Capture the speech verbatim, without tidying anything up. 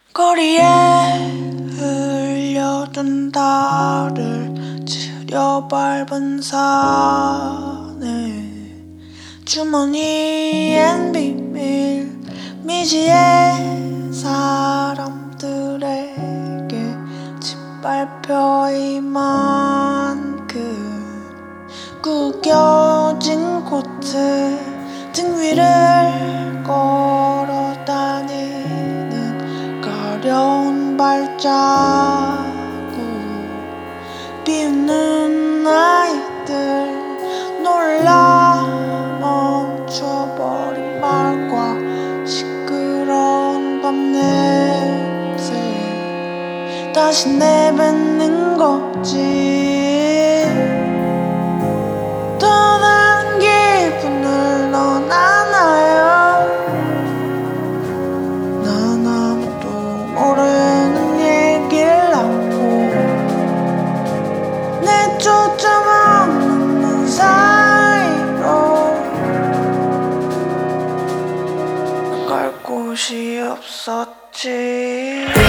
거리에 흘려든 달을 지려 밟은 산에 주머니엔 비밀 미지의 사람들에게 짓밟혀 이만큼 구겨진 코트 등 위를 걸어 다니는 가려운 발자국 비웃는 아이들 놀라 멈춰버린 말과 시끄러운 밤 냄새 다시 내뱉는 거지. 떠난 기분을 넌 아나요? 난 아무도 모르는 얘기를 하고 내 초점 없는 눈 사이로 갈 곳이 없었지.